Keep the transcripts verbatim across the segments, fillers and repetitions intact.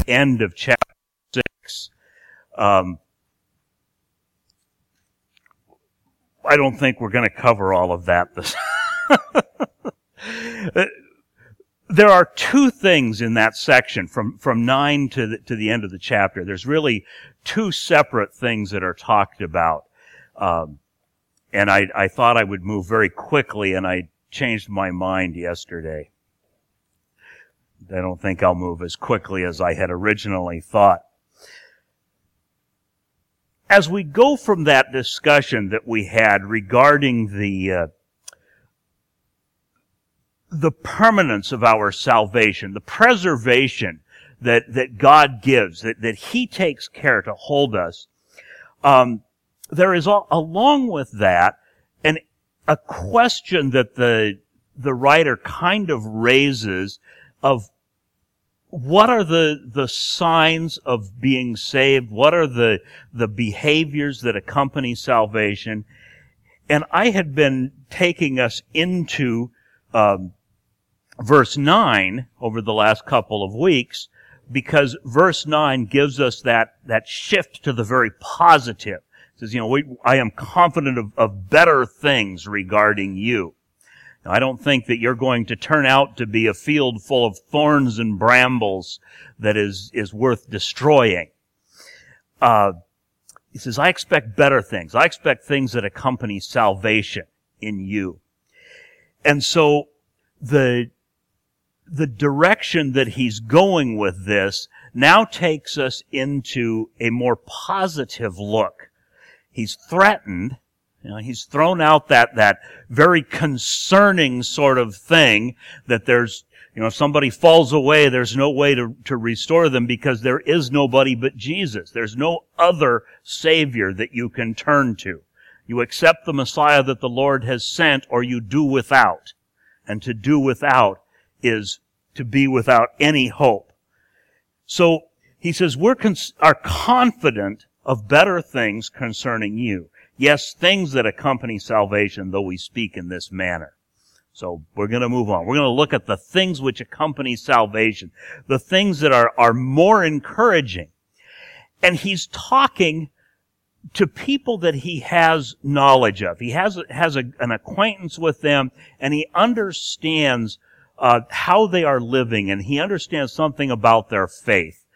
end of chapter six. Um, I don't think we're going to cover all of that this There are two things in that section from, from nine to the, to the end of the chapter. There's really two separate things that are talked about. Um, and I, I thought I would move very quickly, and I changed my mind yesterday. I don't think I'll move as quickly as I had originally thought. As we go from that discussion that we had regarding the uh, the permanence of our salvation, the preservation that, that God gives, that, that He takes care to hold us, um, there is, all, along with that, an, a question that the, the writer kind of raises of what are the, the signs of being saved? What are the, the behaviors that accompany salvation? And I had been taking us into, um, verse nine over the last couple of weeks, because verse nine gives us that, that shift to the very positive. It says, you know, we, I am confident of, of better things regarding you. Now, I don't think that you're going to turn out to be a field full of thorns and brambles that is, is worth destroying. Uh, he says, I expect better things. I expect things that accompany salvation in you. And so the, the direction that he's going with this now takes us into a more positive look. He's threatened, you know, he's thrown out that, that very concerning sort of thing that there's, you know, if somebody falls away, there's no way to, to restore them because there is nobody but Jesus. There's no other Savior that you can turn to. You accept the Messiah that the Lord has sent, or you do without. And to do without is to be without any hope. So he says, we're cons- are confident of better things concerning you. Yes, things that accompany salvation, though we speak in this manner. So we're going to move on. We're going to look at the things which accompany salvation, the things that are, are more encouraging. And he's talking to people that he has knowledge of. He has, has a, an acquaintance with them, and he understands uh, how they are living, and he understands something about their faith.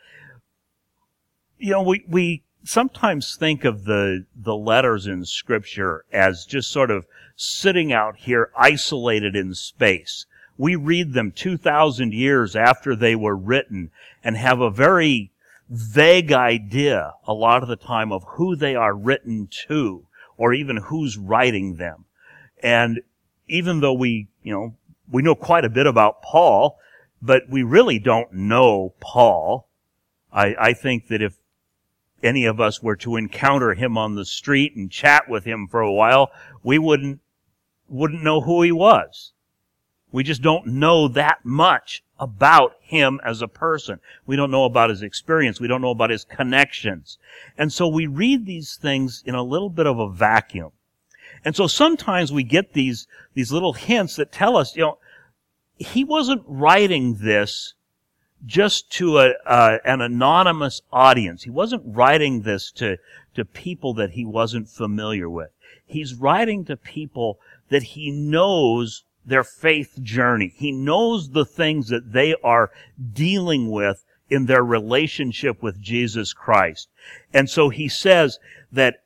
You know, we, we sometimes think of the, the letters in Scripture as just sort of sitting out here isolated in space. We read them two thousand years after they were written and have a very vague idea a lot of the time of who they are written to, or even who's writing them. And even though we, you know, we know quite a bit about Paul, but we really don't know Paul. I, I think that if any of us were to encounter him on the street and chat with him for a while, we wouldn't, wouldn't know who he was. We just don't know that much about him as a person. We don't know about his experience. We don't know about his connections. And so we read these things in a little bit of a vacuum. And so sometimes we get these, these little hints that tell us, you know, he wasn't writing this just to a, uh, an anonymous audience. He wasn't writing this to, to people that he wasn't familiar with. He's writing to people that he knows their faith journey. He knows the things that they are dealing with in their relationship with Jesus Christ. And so he says that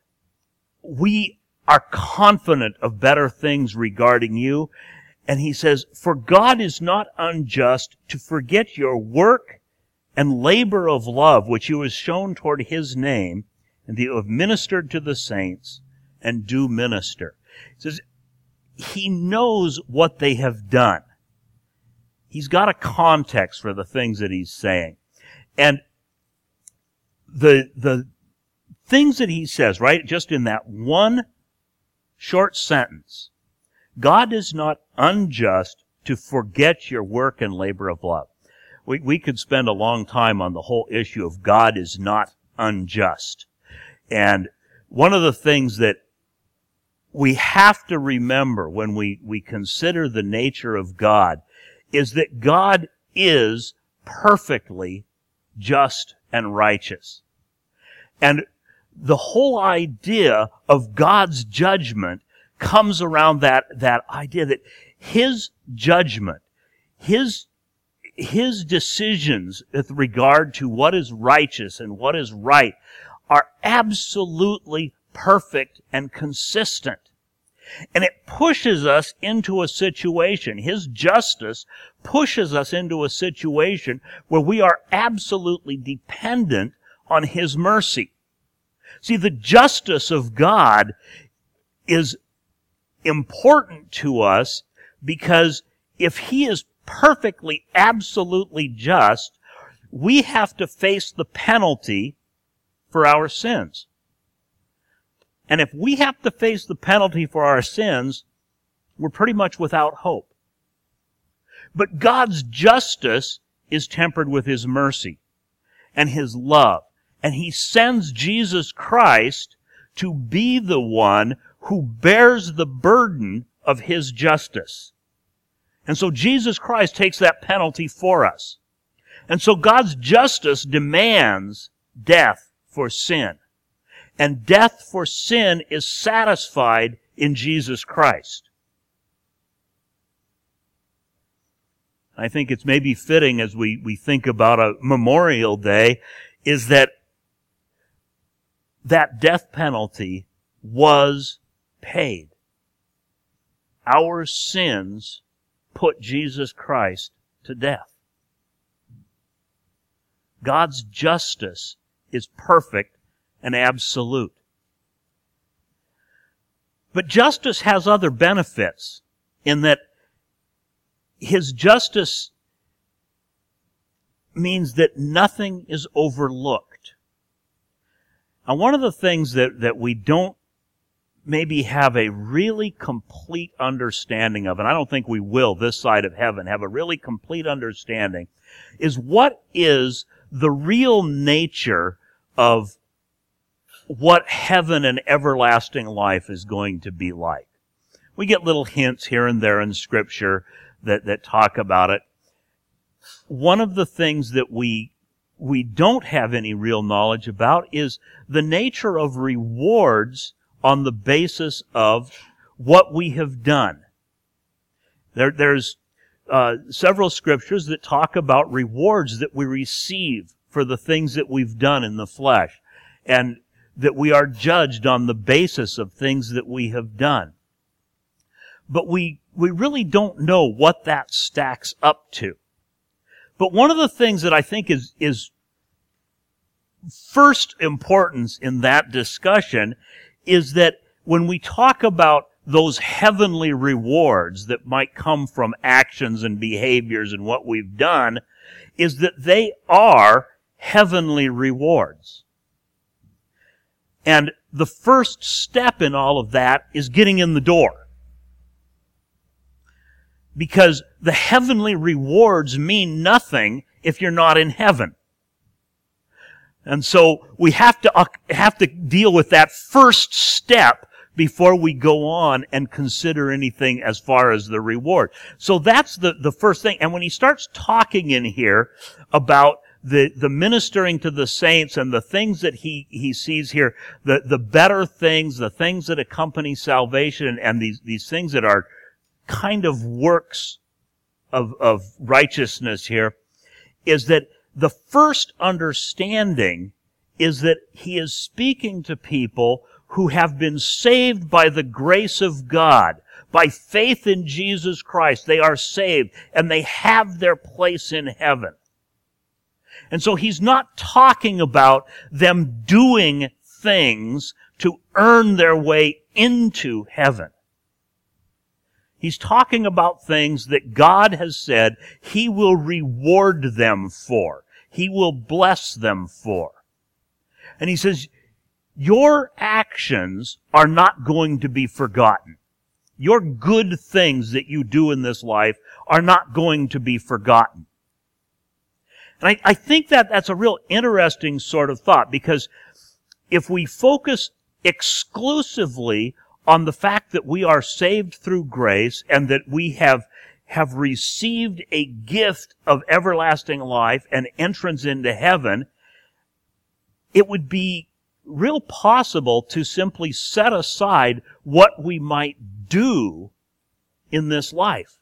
we are confident of better things regarding you. And he says, for God is not unjust to forget your work and labor of love, which you have shown toward his name, and that you have ministered to the saints and do minister. He says, he knows what they have done. He's got a context for the things that he's saying. And the, the things that he says, right, just in that one short sentence, God is not unjust to forget your work and labor of love. We, we could spend a long time on the whole issue of God is not unjust. And one of the things that we have to remember when we, we consider the nature of God is that God is perfectly just, and righteous. And the whole idea of God's judgment comes around that, that idea that His judgment, His, His decisions with regard to what is righteous and what is right are absolutely perfect and consistent. And it pushes us into a situation, His justice pushes us into a situation where we are absolutely dependent on His mercy. See, the justice of God is important to us because if He is perfectly, absolutely just, we have to face the penalty for our sins. And if we have to face the penalty for our sins, we're pretty much without hope. But God's justice is tempered with His mercy and His love. And He sends Jesus Christ to be the one who bears the burden of His justice. And so Jesus Christ takes that penalty for us. And so God's justice demands death for sin. And death for sin is satisfied in Jesus Christ. I think it's maybe fitting as we, we think about a Memorial Day is that that death penalty was paid. Our sins put Jesus Christ to death. God's justice is perfect and absolute. But justice has other benefits in that His justice means that nothing is overlooked. Now, one of the things that, that we don't maybe have a really complete understanding of, and I don't think we will this side of heaven have a really complete understanding, is what is the real nature of what heaven and everlasting life is going to be like. We get little hints here and there in Scripture that, that talk about it. One of the things that we we don't have any real knowledge about is the nature of rewards on the basis of what we have done. There, there's uh, several scriptures that talk about rewards that we receive for the things that we've done in the flesh, and that we are judged on the basis of things that we have done. But we, we really don't know what that stacks up to. But one of the things that I think is, is first importance in that discussion is that when we talk about those heavenly rewards that might come from actions and behaviors and what we've done, is that they are heavenly rewards. And the first step in all of that is getting in the door. Because the heavenly rewards mean nothing if you're not in heaven. And so we have to uh, have to deal with that first step before we go on and consider anything as far as the reward. So that's the, the first thing. And when he starts talking in here about the, the ministering to the saints and the things that he, he sees here, the, the better things, the things that accompany salvation, and, and these, these things that are kind of works of, of righteousness here, is that the first understanding is that he is speaking to people who have been saved by the grace of God, by faith in Jesus Christ. They are saved, and they have their place in heaven. And so he's not talking about them doing things to earn their way into heaven. He's talking about things that God has said He will reward them for. He will bless them for. And he says, your actions are not going to be forgotten. Your good things that you do in this life are not going to be forgotten. And I, I think that that's a real interesting sort of thought, because if we focus exclusively on the fact that we are saved through grace and that we have have received a gift of everlasting life and entrance into heaven, it would be real possible to simply set aside what we might do in this life.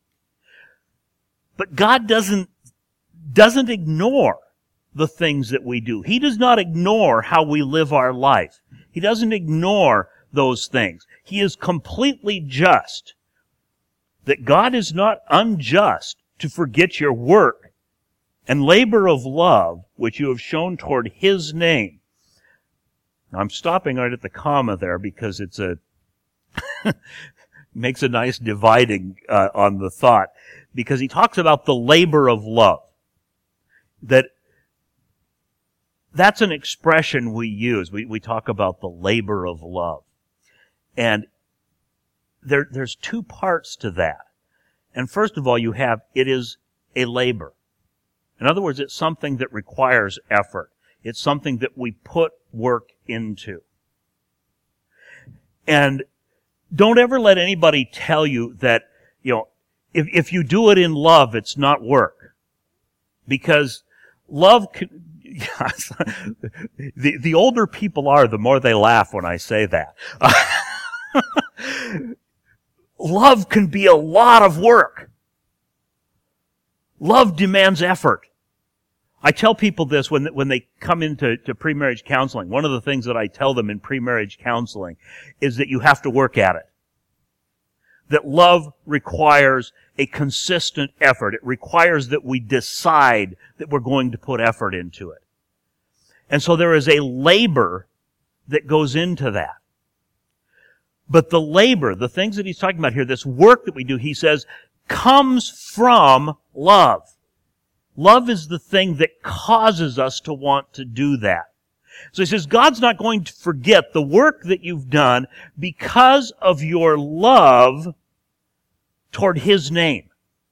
But God doesn't, doesn't ignore the things that we do. He does not ignore how we live our life. He doesn't ignore those things. He is completely just. That God is not unjust to forget your work and labor of love which you have shown toward His name. Now, I'm stopping right at the comma there because it's a makes a nice dividing uh, on the thought, because he talks about the labor of love. That that's an expression we use. We we talk about the labor of love, and there there's two parts to that. And first of all, you have it is a labor. In other words, it's something that requires effort. It's something that we put work into. And don't ever let anybody tell you that, you know, if, if you do it in love, it's not work. Because love can, yes, the, the older people are, the more they laugh when I say that. Love can be a lot of work. Love demands effort. I tell people this when when they come into to pre-marriage counseling. One of the things that I tell them in pre-marriage counseling is that you have to work at it. That love requires a consistent effort. It requires that we decide that we're going to put effort into it. And so there is a labor that goes into that. But the labor, the things that he's talking about here, this work that we do, he says, comes from love. Love is the thing that causes us to want to do that. So he says, God's not going to forget the work that you've done because of your love toward His name.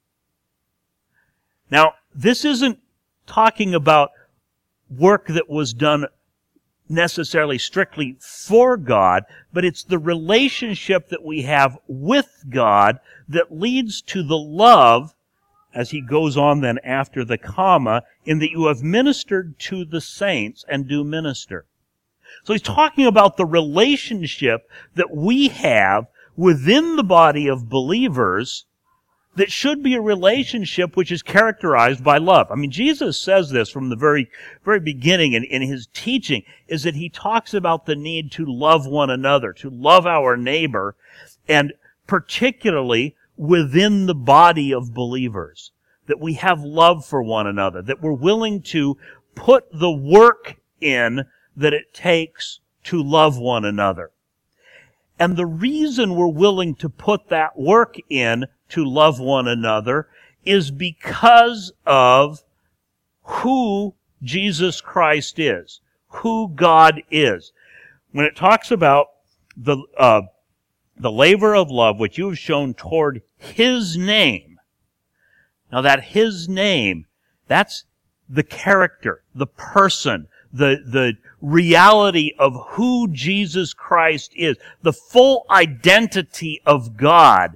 Now, this isn't talking about work that was done necessarily strictly for God, but it's the relationship that we have with God that leads to the love, as he goes on then after the comma, in that you have ministered to the saints and do minister. So he's talking about the relationship that we have within the body of believers that should be a relationship which is characterized by love. I mean, Jesus says this from the very, very beginning in, in his teaching, is that he talks about the need to love one another, to love our neighbor, and particularly within the body of believers, that we have love for one another, that we're willing to put the work in that it takes to love one another. And the reason we're willing to put that work in to love one another is because of who Jesus Christ is, who God is. When it talks about the uh, the labor of love which you have shown toward His name, now that His name, that's the character, the person, the the reality of who Jesus Christ is, the full identity of God.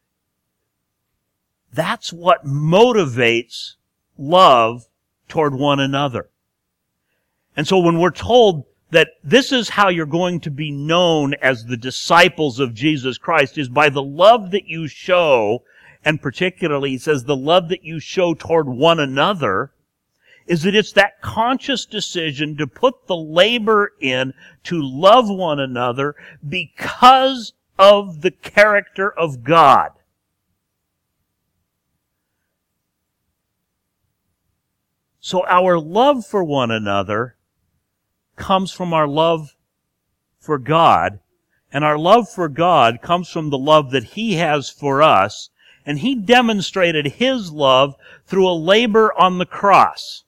That's what motivates love toward one another. And so when we're told that this is how you're going to be known as the disciples of Jesus Christ, is by the love that you show, and particularly, he says, the love that you show toward one another, is that it's that conscious decision to put the labor in to love one another because of the character of God. So our love for one another comes from our love for God, and our love for God comes from the love that He has for us, and He demonstrated His love through a labor on the cross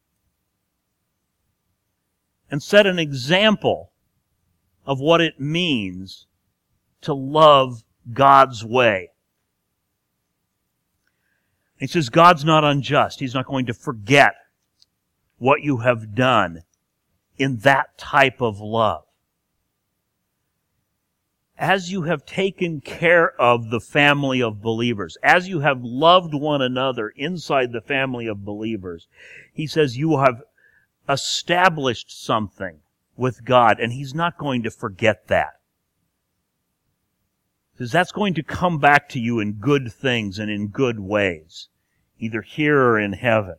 and set an example of what it means to love God's way. He says God's not unjust. He's not going to forget what you have done in that type of love. as you have taken care of the family of believers, as you have loved one another inside the family of believers, he says you have established something with God, and he's not going to forget that. Because that's going to come back to you in good things and in good ways, either here or in heaven.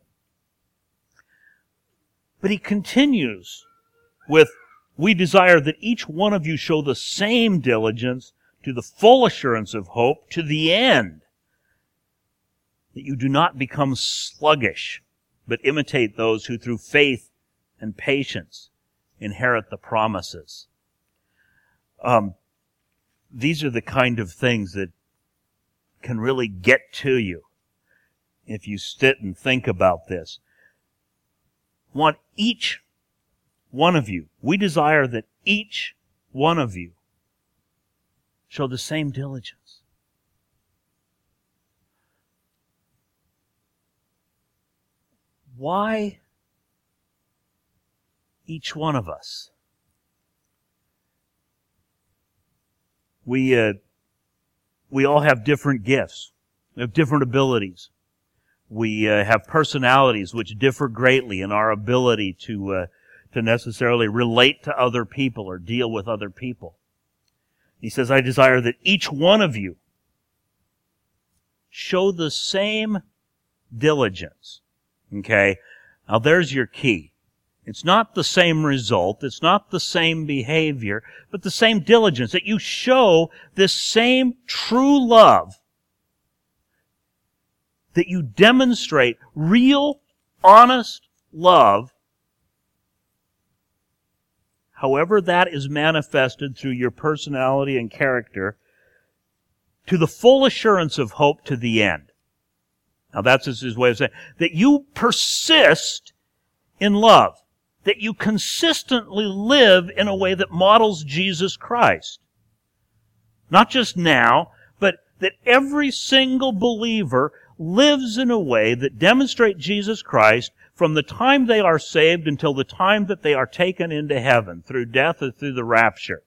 But he continues with, we desire that each one of you show the same diligence to the full assurance of hope to the end, that you do not become sluggish, but imitate those who through faith and patience inherit the promises. Um, these are the kind of things that can really get to you if you sit and think about this. I want each one of you, we desire that each one of you show the same diligence. Why each one of us? We, uh, we all have different gifts. We have different abilities. We uh, have personalities which differ greatly in our ability to uh, to necessarily relate to other people or deal with other people. He says, I desire that each one of you show the same diligence. Okay? Now there's your key. It's not the same result, it's not the same behavior, but the same diligence, that you show this same true love, that you demonstrate real, honest love, however that is manifested through your personality and character, to the full assurance of hope to the end. Now that's his way of saying, that you persist in love, that you consistently live in a way that models Jesus Christ. Not just now, but that every single believer lives in a way that demonstrates Jesus Christ from the time they are saved until the time that they are taken into heaven, through death or through the rapture.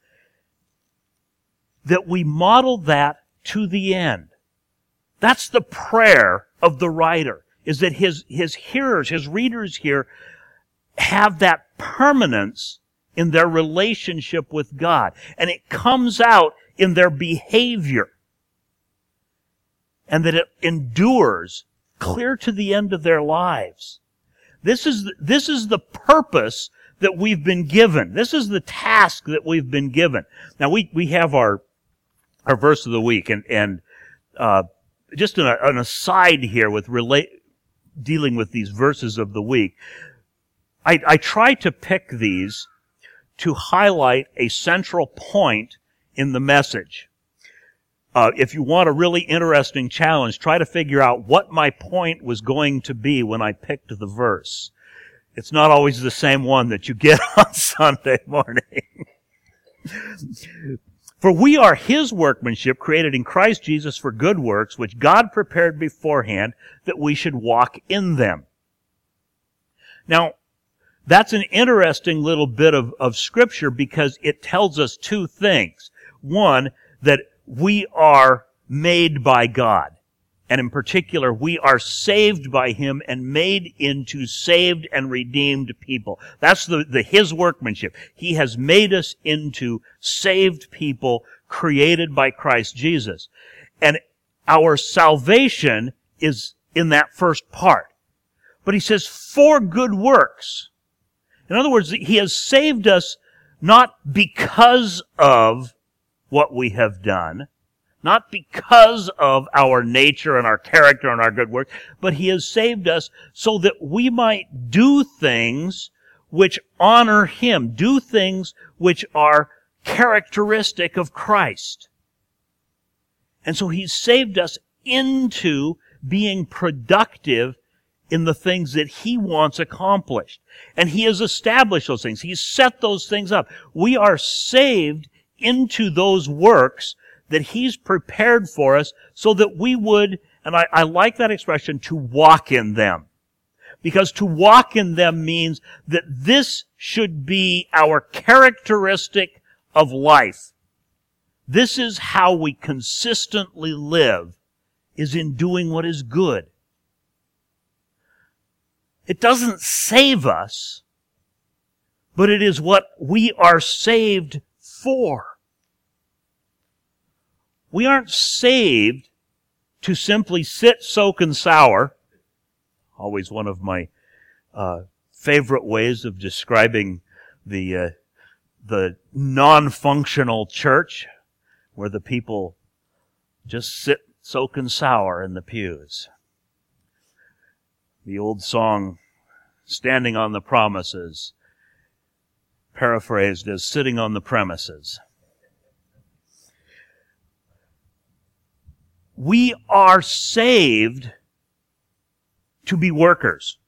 That we model that to the end. That's the prayer of the writer, is that his, his hearers, his readers here, have that permanence in their relationship with God. And it comes out in their behavior. And that it endures clear to the end of their lives. This is, the, this is the purpose that we've been given. This is the task that we've been given. Now we, we have our, our verse of the week, and, and, uh, just an, an aside here with relate, dealing with these verses of the week. I, I try to pick these to highlight a central point in the message. Uh, if you want a really interesting challenge, try to figure out what my point was going to be when I picked the verse. It's not always the same one that you get on Sunday morning. For we are His workmanship, created in Christ Jesus for good works, which God prepared beforehand that we should walk in them. Now, that's an interesting little bit of, of Scripture, because it tells us two things. One, that we are made by God. And in particular, we are saved by Him and made into saved and redeemed people. That's the, the His workmanship. He has made us into saved people created by Christ Jesus. And our salvation is in that first part. But He says, for good works. In other words, He has saved us not because of what we have done, not because of our nature and our character and our good work, but He has saved us so that we might do things which honor Him, do things which are characteristic of Christ. And so He's saved us into being productive in the things that He wants accomplished. And He has established those things. He's set those things up. We are saved into those works that He's prepared for us so that we would, and I, I like that expression, to walk in them. Because to walk in them means that this should be our characteristic of life. This is how we consistently live, is in doing what is good. It doesn't save us, but it is what we are saved for. We aren't saved to simply sit, soak, and sour. Always one of my uh, favorite ways of describing the uh, the non-functional church, where the people just sit, soak, and sour in the pews. The old song, "Standing on the Promises," paraphrased as "sitting on the premises." We are saved to be workers.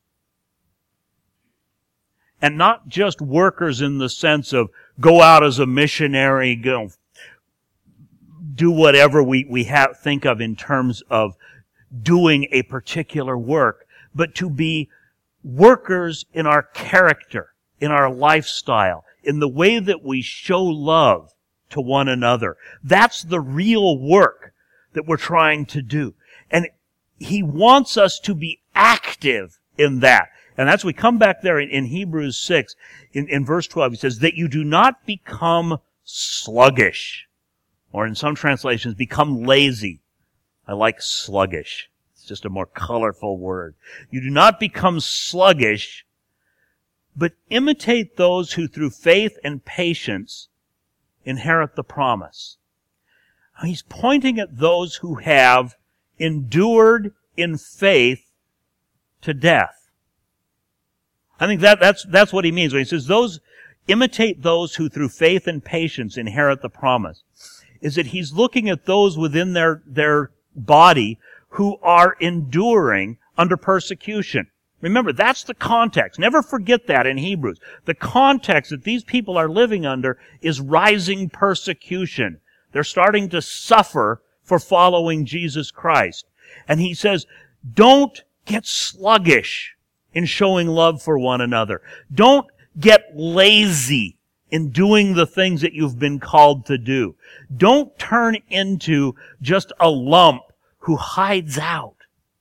And not just workers in the sense of go out as a missionary, go do whatever we, we have, think of in terms of doing a particular work, but to be workers in our character, in our lifestyle, in the way that we show love to one another. That's the real work that we're trying to do. And He wants us to be active in that. And that's, we come back there in, in Hebrews six, in, in verse twelve, he says, that you do not become sluggish. Or in some translations, become lazy. I like sluggish. It's just a more colorful word. You do not become sluggish, but imitate those who through faith and patience inherit the promise. He's pointing at those who have endured in faith to death. I think that, that's, that's what he means when he says those, imitate those who through faith and patience inherit the promise. Is that he's looking at those within their, their body who are enduring under persecution. Remember, that's the context. Never forget that in Hebrews. The context that these people are living under is rising persecution. They're starting to suffer for following Jesus Christ. And he says, don't get sluggish in showing love for one another. Don't get lazy in doing the things that you've been called to do. Don't turn into just a lump who hides out.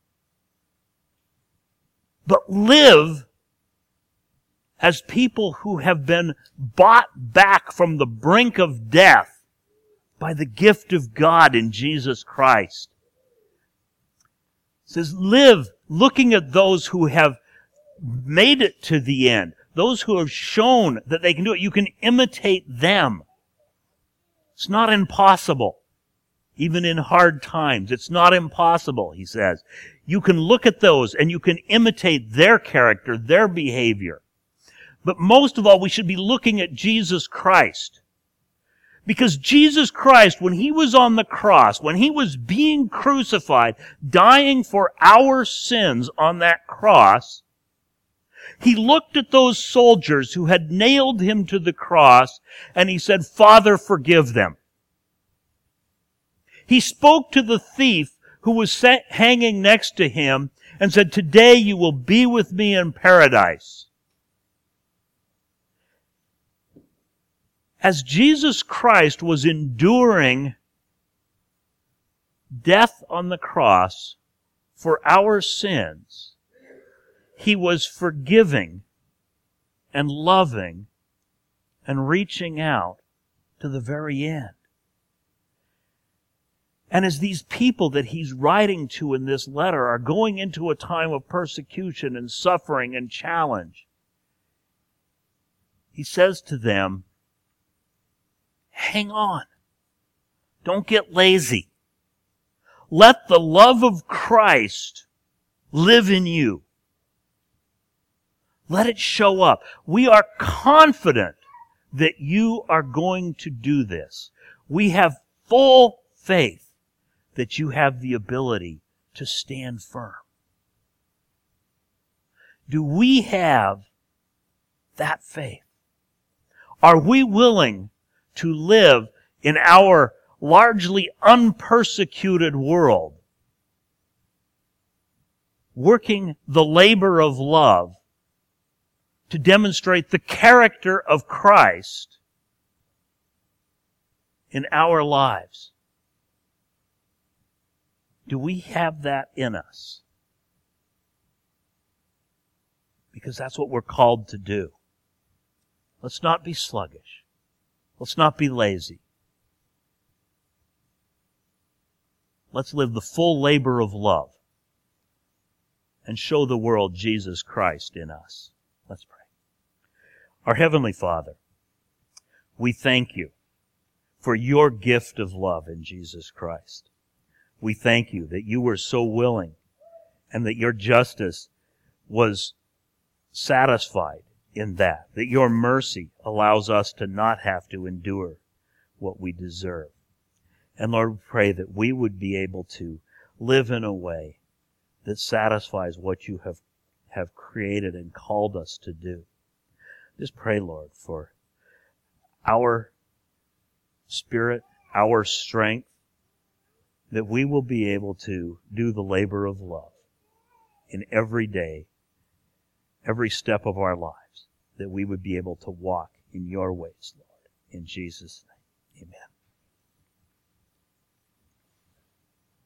But live as people who have been bought back from the brink of death by the gift of God in Jesus Christ. It says, live looking at those who have made it to the end, those who have shown that they can do it. You can imitate them. It's not impossible. Even in hard times, it's not impossible, he says. You can look at those and you can imitate their character, their behavior. But most of all, we should be looking at Jesus Christ. Because Jesus Christ, when He was on the cross, when He was being crucified, dying for our sins on that cross, He looked at those soldiers who had nailed Him to the cross and He said, Father, forgive them. He spoke to the thief who was hanging next to Him and said, today you will be with me in paradise. As Jesus Christ was enduring death on the cross for our sins, He was forgiving and loving and reaching out to the very end. And as these people that He's writing to in this letter are going into a time of persecution and suffering and challenge, He says to them, hang on. Don't get lazy. Let the love of Christ live in you. Let it show up. We are confident that you are going to do this. We have full faith that you have the ability to stand firm. Do we have that faith? Are we willing to live in our largely unpersecuted world, working the labor of love to demonstrate the character of Christ in our lives? Do we have that in us? Because that's what we're called to do. Let's not be sluggish. Let's not be lazy. Let's live the full labor of love and show the world Jesus Christ in us. Let's pray. Our Heavenly Father, we thank you for your gift of love in Jesus Christ. We thank you that you were so willing and that your justice was satisfied in that, that your mercy allows us to not have to endure what we deserve. And Lord, we pray that we would be able to live in a way that satisfies what you have, have created and called us to do. Just pray, Lord, for our spirit, our strength, that we will be able to do the labor of love in every day, every step of our lives, that we would be able to walk in your ways, Lord. In Jesus' name, amen.